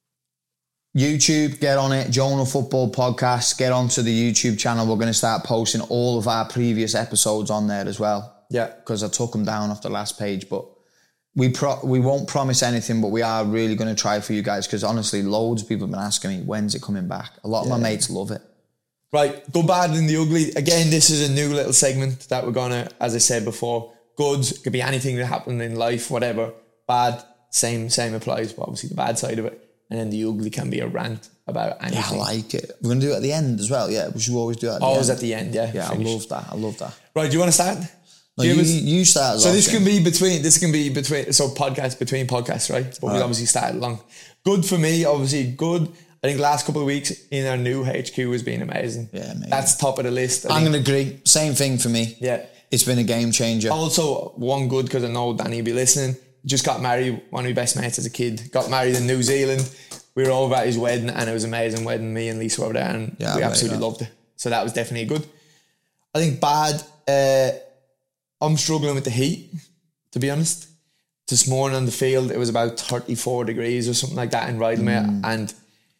YouTube, get on it. Jonah Football Podcast, get onto the YouTube channel. We're going to start posting all of our previous episodes on there as well. Yeah. Because I took them down off the last page, but we pro- we won't promise anything, but we are really going to try for you guys because honestly, loads of people have been asking me, when's it coming back? A lot of my mates love it. Right, good, bad, and the ugly. Again, this is a new little segment that we're gonna, as I said before, good could be anything that happened in life, whatever. Bad, same same applies, but obviously the bad side of it. And then the ugly can be a rant about Yeah, I anything. like it. We're going to do it at the end as well. Yeah, we should always do it at the Always end. at the end, yeah. Yeah, finish. I love that. I love that. Right, do you want to start? No, Give you, us- you start us So off, this Shane. can be between, this can be between, so podcast between podcasts, right? But we Right. obviously started long. Good for me, obviously, good. I think last couple of weeks in our new H Q has been amazing. Yeah, amazing. That's top of the list. I I'm think. going to agree. Same thing for me. Yeah. It's been a game changer. Also, one good, because I know Danny will be listening, just got married, one of my best mates as a kid, got married in New Zealand. We were over at his wedding and it was an amazing wedding. Me and Lisa were there and Yeah, we I bet absolutely you loved it. So that was definitely good. I think bad, uh, I'm struggling with the heat, to be honest. This morning on the field, it was about thirty-four degrees or something like that in Rydalmere. Mm. And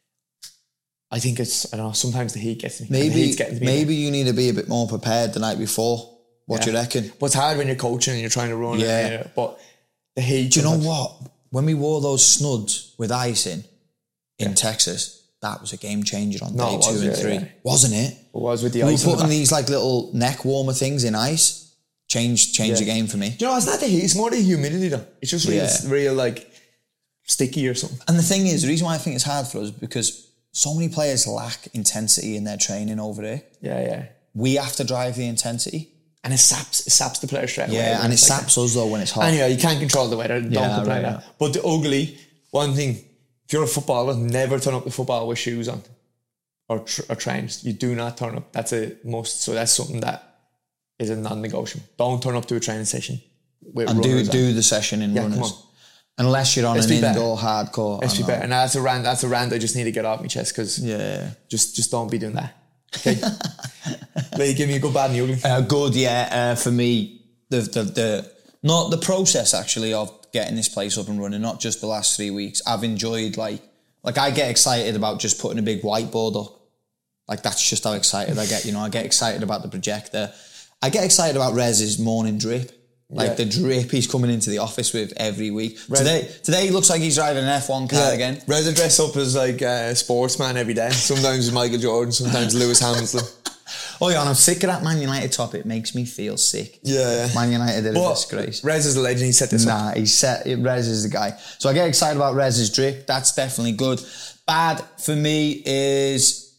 I think it's, I don't know, sometimes the heat gets me. And the Maybe heat's getting to me. maybe you need to be a bit more prepared the night before. What do you Yeah. reckon? But it's hard when you're coaching and you're trying to run. Yeah. And, uh, but the heat. Do you know sometimes- what? When we wore those snuds with ice in, in Yeah. Texas, that was a game changer on No, day it two was, and yeah, three. yeah. Wasn't it? It was with the We were ice. on the putting back. these like little neck warmer things in ice. Changed, changed the Yeah. game for me. Do you know, it's not the heat, it's more the humidity though. It's just real, Yeah. real like sticky or something. And the thing is, the reason why I think it's hard for us is because so many players lack intensity in their training over there. Yeah, yeah. We have to drive the intensity. And it saps, it saps the player straight away. Yeah, when and it it's like saps us though when it's hot. that. Anyway, you can't control the weather. Don't Yeah, complain right, that. But the ugly, one thing, if you're a footballer, never turn up the football with shoes on or, tr- or trainers. You do not turn up. That's a must. So that's something that is a non-negotiable. Don't turn up to a training session with and do runners on. do the session in Yeah, come runners. on. Unless you're on Let's an be better. indoor hardcore. Let's I be know. better. And that's a rant. That's a rant I just need to get off my chest because Yeah. just just don't be doing that. Okay. Lee, give me a good, bad, and the ugly. Uh, good, yeah. Uh, for me, the, the the not the process actually of getting this place up and running, not just the last three weeks. I've enjoyed like like I get excited about just putting a big whiteboard up. Like that's just how excited I get. You know, I get excited about the projector. I get excited about Rez's morning drip. Like Yeah. the drip he's coming into the office with every week. Red- Today, today he looks like he's driving an F one car Yeah. again. Reza dress up as like a sportsman every day. Sometimes it's Michael Jordan, sometimes Lewis Hamilton. Oh yeah, and I'm sick of that Man United top. It makes me feel sick. Yeah, yeah. Man United are a But disgrace. Rez is a legend. He set this up. Nah, he set it. Rez is the guy. So I get excited about Rez's drip. That's definitely good. Bad for me is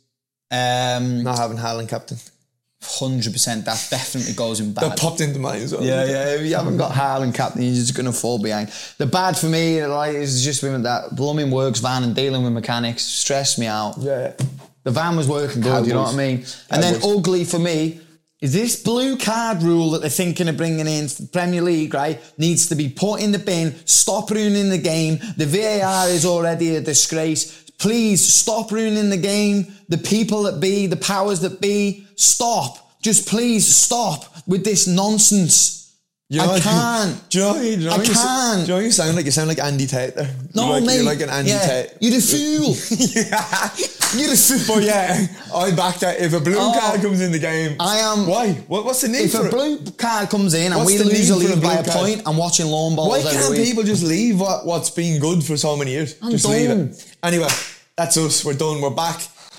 um Not having Haaland captain. hundred percent. That definitely goes in bad. That popped into mine as well. Yeah, yeah. If you haven't got Haaland captain, you're just gonna fall behind. The bad for me, like, is just with that blooming works van and dealing with mechanics stressed me out. Yeah. The van was working good, you know what I mean? And then Cowboys. ugly for me is this blue card rule that they're thinking of bringing into the Premier League, right? Needs to be put in the bin. Stop ruining the game. The V A R is already a disgrace. Please stop ruining the game. The people that be, the powers that be, stop. Just please stop with this nonsense. You know, I can't. Do you know? You know I you, s- can't. Do you know what you sound like? You sound like Andy Tate there. No, you're like, mate. You're like an Andy yeah. Tate. You're the fool. yeah. You're the fool. But yeah, I back that. If a blue Oh, card comes in the game, I am- Why? What, what's the need If for a it? blue card comes in and What's we the lose a need for a league by blue a card? point, I'm watching lawn balls Why every can't week. people just leave what, what's been good for so many years? I'm just leave done. it. Anyway, that's us. We're done. We're back.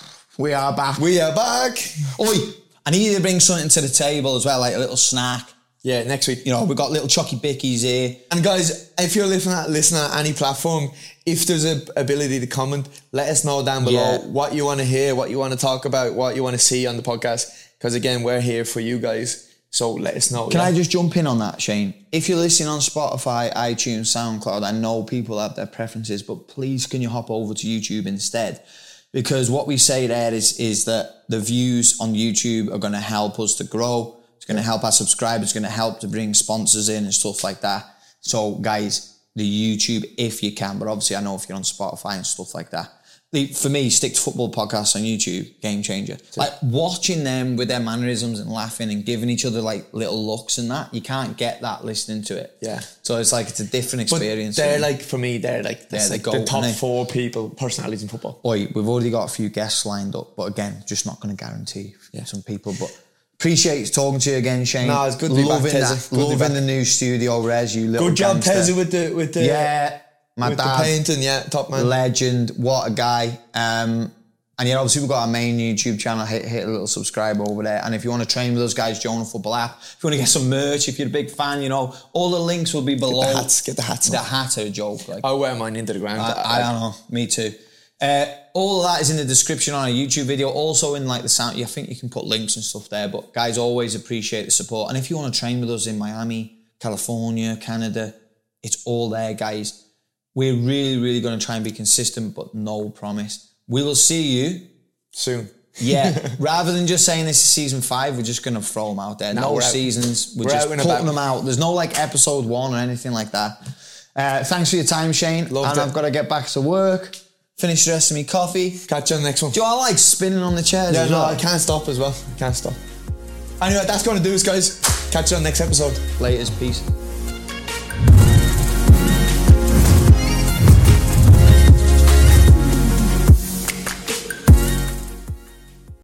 We are back. We are back. Oi, I need you to bring something to the table as well, like a little snack. Yeah, next week. You know, we've got little Chucky Bickies here. And guys, if you're listening at, listening at any platform, if there's a ability to comment, let us know down below Yeah. what you want to hear, what you want to talk about, what you want to see on the podcast. Because again, we're here for you guys. So let us know. Can yeah? I just jump in on that, Shane? If you're listening on Spotify, iTunes, SoundCloud, I know people have their preferences, but please can you hop over to YouTube instead? Because what we say there is, is that the views on YouTube are going to help us to grow. It's going to help our subscribers. It's going to help to bring sponsors in and stuff like that. So, guys, the YouTube, if you can, but obviously I know if you're on Spotify and stuff like that. The, for me, Stick to Football podcast on YouTube, game changer. Like watching them with their mannerisms and laughing and giving each other like little looks and that, you can't get that listening to it. Yeah. So it's like it's a different But experience. they're like, for me, they're like, They're that's the like goat, the top aren't they? four people, personalities in football. Oi, we've already got a few guests lined up, but again, just not going to guarantee Yeah. some people. But appreciate talking to you again, Shane. No, it's good to be back, loving Tezza. that, Good to be loving back. the new studio, Rez. You little Good job, gangster. Tezza, with the with the Yeah, my with dad, the painting. Yeah, top man. legend. What a guy. Um, and yeah, obviously we've got our main YouTube channel. Hit, hit a little subscribe over there. And if you want to train with those guys, join the football app. If you want to get some merch, if you're a big fan, you know, all the links will be below. Get the hats. Get the hats. The on. hat are a joke. Like. I wear mine into the ground. I, I don't know. Me too. Uh, all of that is in the description on a YouTube video. Also in like the sound. I think you can put links and stuff there. But guys, always appreciate the support. And if you want to train with us in Miami, California, Canada, it's all there, guys. We're really, really going to try and be consistent, but no promise. We will see you. Soon. Yeah. Rather than just saying this is season five, we're just going to throw them out there. No, No, we're out. seasons. We're, We're just out and putting about. them out. There's no like episode one or anything like that. Uh, thanks for your time, Shane. Loved and it. I've got to get back to work. Finish the rest of me coffee. Catch you on the next one. Do you know, I like spinning on the chairs Yeah, as no, well? I can't stop as well. I can't stop. Anyway, that's going to do us, guys. Catch you on the next episode. Laters, peace.